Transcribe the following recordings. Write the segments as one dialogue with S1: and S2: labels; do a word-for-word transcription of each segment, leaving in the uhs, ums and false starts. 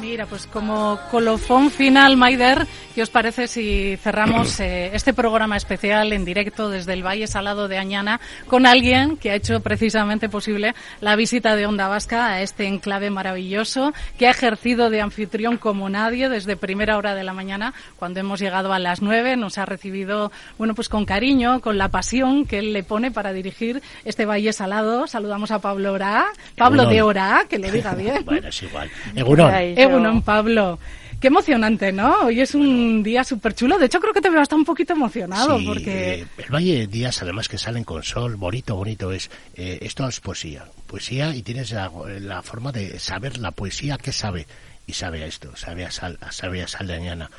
S1: Mira, pues como colofón final, Maider, ¿qué os parece si cerramos eh, este programa especial en directo desde el Valle Salado de Añana con alguien que ha hecho precisamente posible la visita de Onda Vasca a este enclave maravilloso, que ha ejercido de anfitrión como nadie desde primera hora de la mañana, cuando hemos llegado a las nueve, nos ha recibido, bueno, pues con cariño, con la pasión que él le pone para dirigir este Valle Salado. Saludamos a Pablo Ora, Pablo Egunon. de Ora, que lo diga bien.
S2: Bueno, es igual. Egunon.
S1: Egunon, Pablo. Qué emocionante, ¿no? Hoy es un día súper chulo. De hecho, creo que te veo hasta un poquito emocionado.
S2: Sí,
S1: porque
S2: eh, el Valle días, además, que salen con sol, bonito, bonito es. Eh, esto es poesía. Poesía, y tienes la, la forma de saber la poesía que sabe. Y sabe a esto, sabe a sal, sabe a sal de Añana.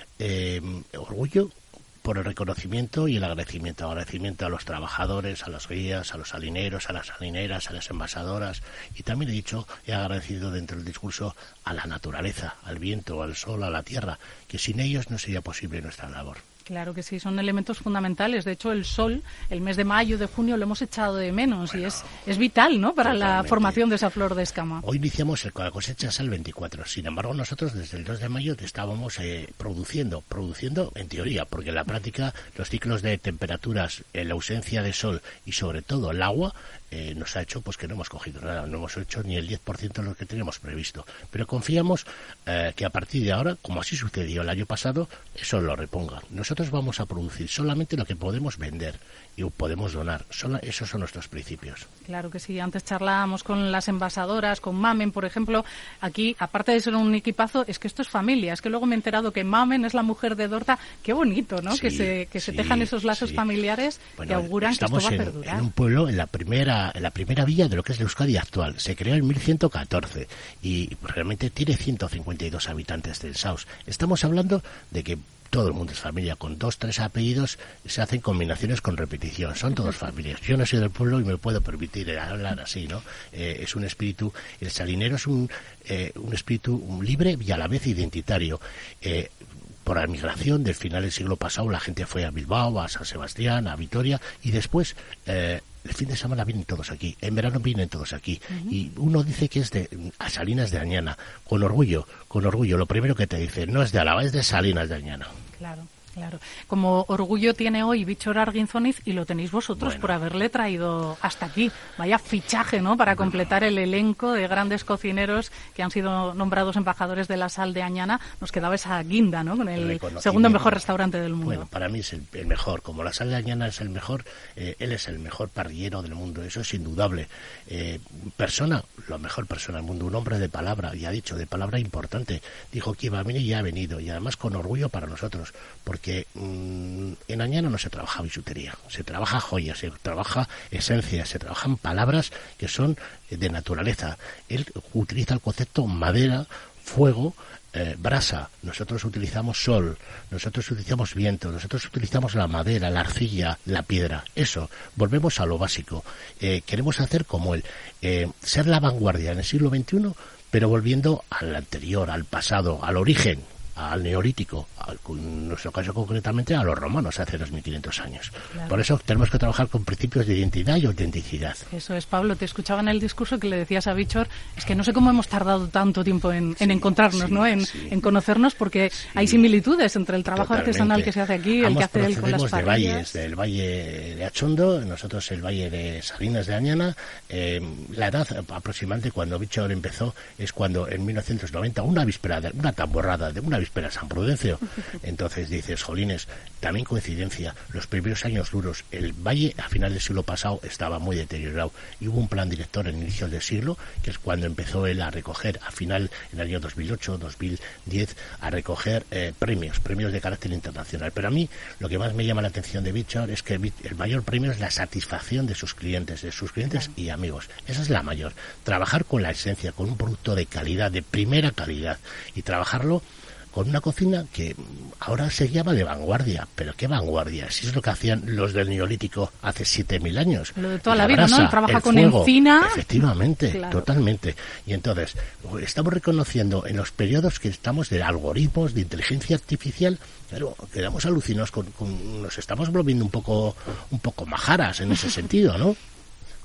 S2: Eh, orgullo por el reconocimiento y el agradecimiento. Agradecimiento a los trabajadores, a los guías, a los salineros, a las salineras, a las envasadoras. Y también he dicho, he agradecido dentro del discurso a la naturaleza, al viento, al sol, a la tierra, que sin ellos no sería posible nuestra labor.
S1: Claro que sí, son elementos fundamentales. De hecho, el sol, el mes de mayo, de junio, lo hemos echado de menos, bueno, y es, es vital, ¿no?, para totalmente. La formación de esa flor de escama.
S2: Hoy iniciamos el, la cosecha el veinticuatro. Sin embargo, nosotros desde el dos de mayo estábamos eh, produciendo, produciendo en teoría, porque en la práctica los ciclos de temperaturas, eh, la ausencia de sol y sobre todo el agua, Eh, nos ha hecho pues que no hemos cogido nada, no hemos hecho ni el diez por ciento de lo que teníamos previsto, pero confiamos eh, que a partir de ahora, como así sucedió el año pasado, eso lo reponga. Nosotros vamos a producir solamente lo que podemos vender y podemos donar. Solo, esos son nuestros principios.
S1: Claro que sí. Antes charlábamos con las envasadoras, con Mamen, por ejemplo. Aquí, aparte de ser un equipazo, es que esto es familia. Es que luego me he enterado que Mamen es la mujer de Dorta. Qué bonito, ¿no? Sí, que se que se sí, tejan esos lazos sí. familiares bueno, que auguran que esto va a perdurar.
S2: Estamos en un pueblo, en la primera en la primera villa de lo que es la Euskadi actual. Se creó en mil ciento catorce y realmente tiene ciento cincuenta y dos habitantes densados. Estamos hablando de que todo el mundo es familia, con dos, tres apellidos se hacen combinaciones con repetición, son todos familias. Yo no soy del pueblo y me puedo permitir hablar así, ¿no? Eh, es un espíritu, el salinero es un, eh, un espíritu libre y a la vez identitario. Eh, por la migración del final del siglo pasado la gente fue a Bilbao, a San Sebastián, a Vitoria y después eh, el fin de semana vienen todos aquí, en verano vienen todos aquí. Uh-huh. Y uno dice que es de a Salinas de Añana, con orgullo, con orgullo. Lo primero que te dice, no es de Álava, es de Salinas de Añana.
S1: Claro. Claro, como orgullo tiene hoy Víctor Arguinzoniz y lo tenéis vosotros bueno. por haberle traído hasta aquí. Vaya fichaje, ¿no?, para completar el elenco de grandes cocineros que han sido nombrados embajadores de la sal de Añana. Nos quedaba esa guinda, ¿no?, con el segundo mejor restaurante del mundo.
S2: Bueno, para mí es el, el mejor. Como la sal de Añana es el mejor, eh, él es el mejor parrillero del mundo. Eso es indudable. Eh, persona, la mejor persona del mundo. Un hombre de palabra, y ha dicho, de palabra importante. Dijo que iba a venir y ha venido. Y además con orgullo para nosotros. Porque que mmm, en Añana no se trabaja bisutería, se trabaja joyas, se trabaja esencias, se trabajan palabras que son de naturaleza. Él utiliza el concepto madera, fuego, eh, brasa. Nosotros utilizamos sol, nosotros utilizamos viento, nosotros utilizamos la madera, la arcilla, la piedra. Eso, volvemos a lo básico. Eh, queremos hacer como él, eh, ser la vanguardia en el siglo veintiuno, pero volviendo al anterior, al pasado, al origen, al neolítico, al, en nuestro caso concretamente a los romanos hace dos mil quinientos años. Claro. Por eso tenemos que trabajar con principios de identidad y autenticidad.
S1: Eso es, Pablo. Te escuchaba en el discurso que le decías a Víctor, es que no sé cómo hemos tardado tanto tiempo en, sí, en encontrarnos, sí, ¿no? En, sí. en conocernos, porque sí. hay similitudes entre el trabajo Totalmente. artesanal que se hace aquí,
S2: Ambos
S1: el que hace él con las
S2: de
S1: parrillas.
S2: valles, del Valle de Achondo, nosotros el Valle de Salinas de Añana. Eh, la edad aproximadamente cuando Víctor empezó es cuando en mil novecientos noventa, una víspera, de, una tamborrada de una víspera de San Prudencio. Entonces dices, jolines, también coincidencia, los primeros años duros, el valle a final del siglo pasado estaba muy deteriorado y hubo un plan director en inicios del siglo, que es cuando empezó él a recoger, a final, en el año dos mil ocho, dos mil diez, a recoger eh, premios, premios de carácter internacional. Pero a mí lo que más me llama la atención de Víctor es que el mayor premio es la satisfacción de sus clientes, de sus clientes y amigos. Esa es la mayor. Trabajar con la esencia, con un producto de calidad, de primera calidad, y trabajarlo con una cocina que ahora se llama de vanguardia. ¿Pero qué vanguardia? Si es lo que hacían los del Neolítico hace siete mil años.
S1: Lo de toda la, la vida, brasa, ¿no? Trabaja con fuego, encina.
S2: Efectivamente,
S1: claro.
S2: Totalmente. Y entonces, estamos reconociendo en los periodos que estamos de algoritmos, de inteligencia artificial, pero quedamos alucinados con, con nos estamos volviendo un poco, un poco majaras en ese sentido, ¿no?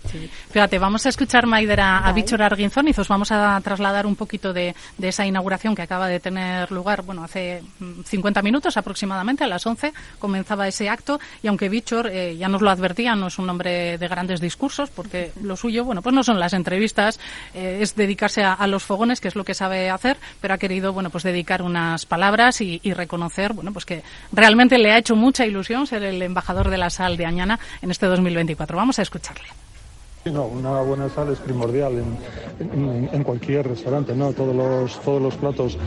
S1: Sí. Fíjate, vamos a escuchar, Maider, a, a Víctor Arguinzón y os vamos a trasladar un poquito de, de esa inauguración que acaba de tener lugar, bueno, hace cincuenta minutos aproximadamente, a las once comenzaba ese acto, y aunque Víctor eh, ya nos lo advertía, no es un hombre de grandes discursos, porque lo suyo, bueno, pues no son las entrevistas, eh, es dedicarse a, a los fogones, que es lo que sabe hacer, pero ha querido, bueno, pues dedicar unas palabras y, y reconocer, bueno, pues que realmente le ha hecho mucha ilusión ser el embajador de la sal de Añana en este dos mil veinticuatro. Vamos a escucharle.
S3: No, una buena sal es primordial en, en, en cualquier restaurante, ¿no? Todos los todos los platos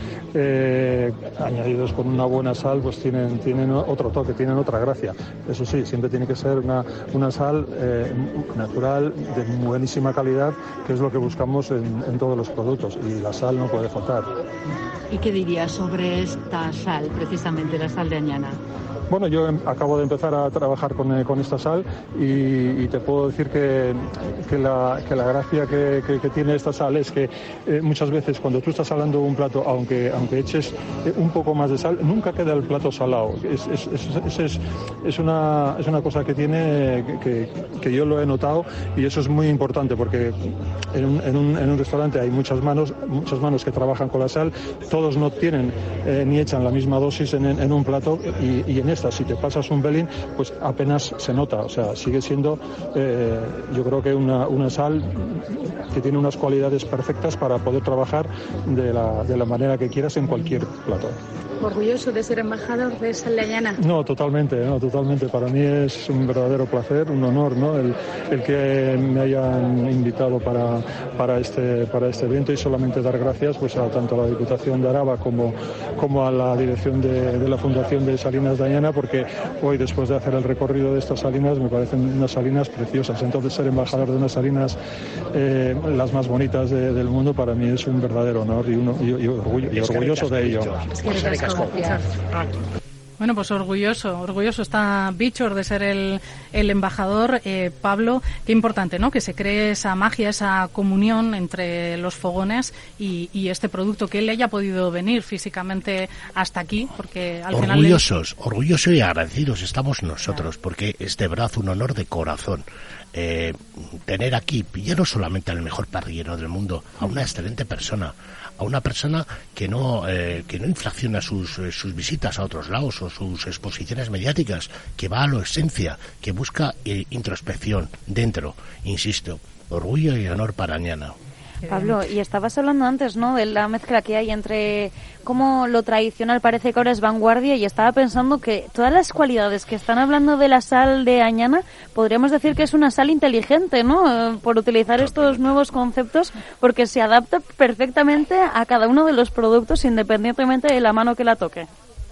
S3: eh, añadidos con una buena sal, pues tienen tienen otro toque, tienen otra gracia. Eso sí, siempre tiene que ser una una sal eh, natural, de buenísima calidad, que es lo que buscamos en, en todos los productos, y la sal no puede faltar.
S4: ¿Y qué dirías sobre esta sal, precisamente la sal de Añana?
S3: Bueno, yo em, acabo de empezar a trabajar con, eh, con esta sal y, y te puedo decir que, que, la, que la gracia que, que, que tiene esta sal es que eh, muchas veces cuando tú estás salando un plato, aunque aunque eches eh, un poco más de sal, nunca queda el plato salado. Es, es, es, es, es, es, una, es una cosa que tiene que, que yo lo he notado, y eso es muy importante, porque en un, en un, en un restaurante hay muchas manos, muchas manos que trabajan con la sal, todos no tienen eh, ni echan la misma dosis en, en un plato, y, y en este si te pasas un pelín, pues apenas se nota, o sea, sigue siendo eh, yo creo que una, una sal que tiene unas cualidades perfectas para poder trabajar de la, de la manera que quieras en cualquier plato.
S5: ¿Orgulloso de ser embajador de Sal de Añana?
S3: No, totalmente, no, totalmente. Para mí es un verdadero placer, un honor, ¿no? El, el que me hayan invitado para, para, este, para este evento, y solamente dar gracias pues a tanto a la Diputación de Araba como, como a la dirección de, de la Fundación de Salinas de Añana, porque hoy, después de hacer el recorrido de estas salinas, me parecen unas salinas preciosas. Entonces, ser embajador de unas salinas eh, las más bonitas de, del mundo, para mí es un verdadero honor y, uno, y, y, orgullo, y orgulloso de ello.
S1: Bueno, pues orgulloso, orgulloso está Víctor de ser el, el embajador. Eh, Pablo, qué importante, ¿no? Que se cree esa magia, esa comunión entre los fogones y, y este producto, que él haya podido venir físicamente hasta aquí, porque al final...
S2: Orgullosos, le... orgullosos y agradecidos estamos nosotros, porque es de verdad un honor de corazón. Eh, tener aquí ya no solamente al mejor parrillero del mundo, a una excelente persona, a una persona que no eh, que no infracciona sus eh, sus visitas a otros lados o sus exposiciones mediáticas, que va a la esencia, que busca eh, introspección dentro. Insisto, orgullo y honor para Añana.
S6: Pablo, y estabas hablando antes, ¿no?, de la mezcla que hay entre cómo lo tradicional parece que ahora es vanguardia, y estaba pensando que todas las cualidades que están hablando de la sal de Añana, podríamos decir que es una sal inteligente, ¿no?, por utilizar estos nuevos conceptos, porque se adapta perfectamente a cada uno de los productos, independientemente de la mano que la toque.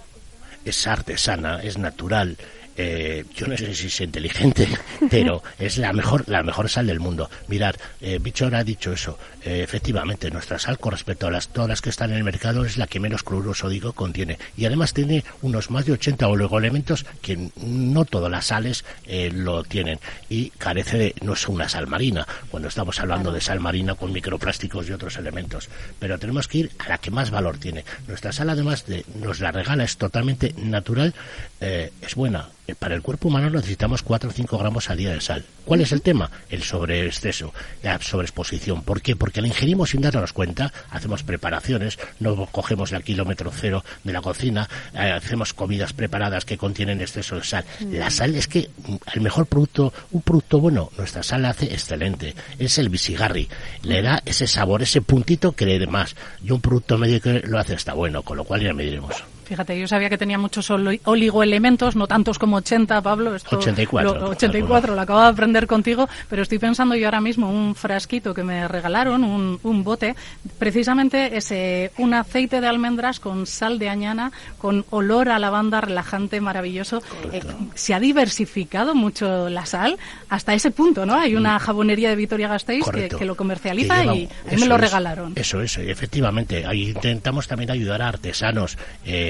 S2: Es artesana, es natural. Eh, yo no sé si es inteligente, pero es la mejor la mejor sal del mundo. Mirad, eh, Víctor ha dicho eso. Eh, efectivamente, nuestra sal, con respecto a las todas las que están en el mercado, es la que menos cloruro sódico contiene. Y además tiene unos más de ochenta oligoelementos que no todas las sales eh, lo tienen. Y carece de... no es una sal marina, cuando estamos hablando de sal marina con microplásticos y otros elementos. Pero tenemos que ir a la que más valor tiene. Nuestra sal, además de nos la regala, es totalmente natural, eh, es buena. Para el cuerpo humano necesitamos cuatro o cinco gramos al día de sal. ¿Cuál es el tema? El sobreexceso, la sobreexposición. ¿Por qué? Porque la ingerimos sin darnos cuenta, hacemos preparaciones, no cogemos el kilómetro cero de la cocina, eh, hacemos comidas preparadas que contienen exceso de sal. La sal es que el mejor producto, un producto bueno, nuestra sal la hace excelente. Es el bisigarri, le da ese sabor, ese puntito que le dé más. Y un producto medio que lo hace está bueno, con lo cual ya mediremos.
S1: Fíjate, yo sabía que tenía muchos oligoelementos, no tantos como ochenta, Pablo. Esto
S2: ochenta y cuatro.
S1: Lo, ochenta y cuatro, lo acabo de aprender contigo, pero estoy pensando yo ahora mismo un frasquito que me regalaron, un, un bote, precisamente es eh, un aceite de almendras con sal de Añana, con olor a lavanda relajante, maravilloso. Eh, se ha diversificado mucho la sal hasta ese punto, ¿no? Hay una jabonería de Vitoria-Gasteiz que, que lo comercializa, lleva, y a mí me lo regalaron.
S2: Es, eso es, efectivamente. Ahí intentamos también ayudar a artesanos, eh,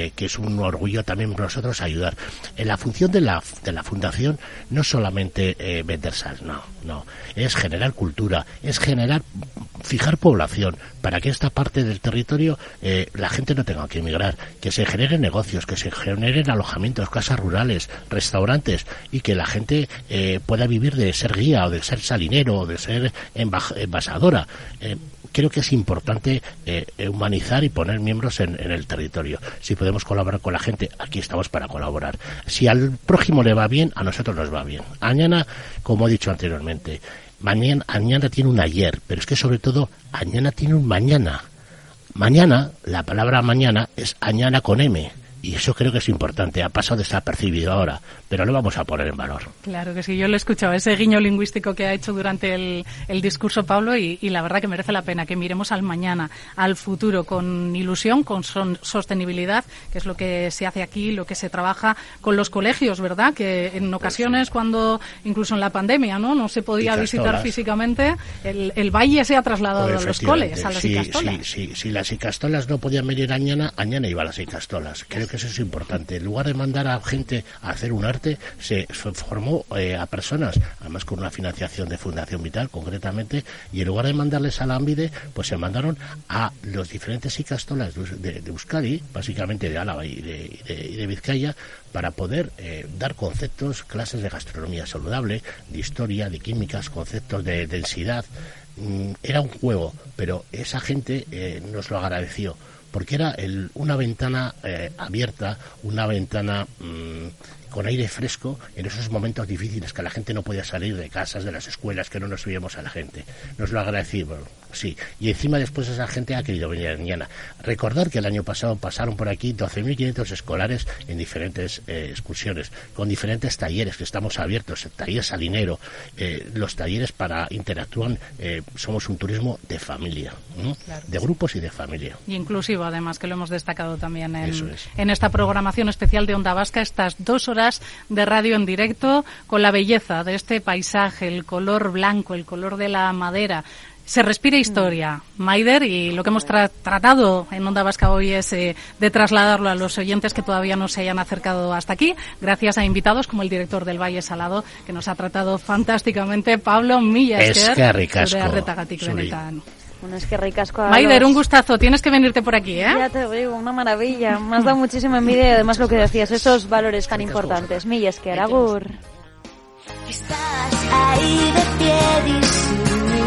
S2: eh, que es un orgullo también para nosotros ayudar. En la función de la, de la fundación no solamente eh, vender sal, no, no, es generar cultura, es generar, fijar población, para que esta parte del territorio eh, la gente no tenga que emigrar, que se generen negocios, que se generen alojamientos, casas rurales, restaurantes, y que la gente eh, pueda vivir de ser guía o de ser salinero o de ser envasadora. Eh, creo que es importante eh, humanizar y poner miembros en, en el territorio. Si podemos colaborar con la gente, aquí estamos para colaborar. Si al prójimo le va bien, a nosotros nos va bien. Mañana, como he dicho anteriormente, mañana, mañana tiene un ayer, pero es que sobre todo, mañana tiene un mañana. Mañana, la palabra mañana es añana con M. Y eso creo que es importante, ha pasado desapercibido ahora, pero lo vamos a poner en valor.
S1: Claro que sí, yo lo he escuchado, ese guiño lingüístico que ha hecho durante el, el discurso Pablo, y, y la verdad que merece la pena que miremos al mañana, al futuro, con ilusión, con son, sostenibilidad, que es lo que se hace aquí, lo que se trabaja con los colegios, ¿verdad? Que en ocasiones, cuando incluso en la pandemia, ¿no? No se podía visitar físicamente, el, el valle se ha trasladado a los coles, a las
S2: sí,
S1: icastolas.
S2: Sí, sí, si las icastolas no podían venir añana, añana iba a las icastolas. Creo que eso es importante. En lugar de mandar a gente a hacer un arte, se formó eh, a personas, además con una financiación de Fundación Vital, concretamente, y en lugar de mandarles a la Ambide, pues se mandaron a los diferentes icastolas de, de, de Euskadi, básicamente de Álava y de, y de, y de Vizcaya, para poder eh, dar conceptos, clases de gastronomía saludable, de historia, de químicas, conceptos de densidad. Mm, era un juego, pero esa gente eh, nos lo agradeció, porque era el, una ventana eh, abierta, una ventana mmm, con aire fresco en esos momentos difíciles que la gente no podía salir de casas, de las escuelas, que no nos veíamos a la gente. Nos lo agradecimos, sí. Y encima después esa gente ha querido venir mañana. Recordar que el año pasado pasaron por aquí doce mil quinientos escolares en diferentes eh, excursiones, con diferentes talleres que estamos abiertos, el taller salinero, eh, los talleres para interactúan, eh, somos un turismo de familia, ¿no? Claro, de grupos y de familia.
S1: Y inclusivo, además, que lo hemos destacado también en,
S2: es.
S1: en esta programación especial de Onda Vasca, estas dos horas de radio en directo, con la belleza de este paisaje, el color blanco, el color de la madera. Se respira historia, Maider, y lo que hemos tra- tratado en Onda Vasca hoy es eh, de trasladarlo a los oyentes que todavía no se hayan acercado hasta aquí, gracias a invitados como el director del Valle Salado, que nos ha tratado fantásticamente, Pablo Millasker,
S2: Eskerrik
S1: Arretagatik benetan.
S6: Bueno, es que ricasco a
S1: Maider,
S6: los...
S1: un gustazo, tienes que venirte por aquí, ¿eh?
S6: Ya te digo, una maravilla. Me has dado muchísima envidia y además lo que decías, esos valores tan importantes. Millasker, agur.
S7: Estás ahí de pie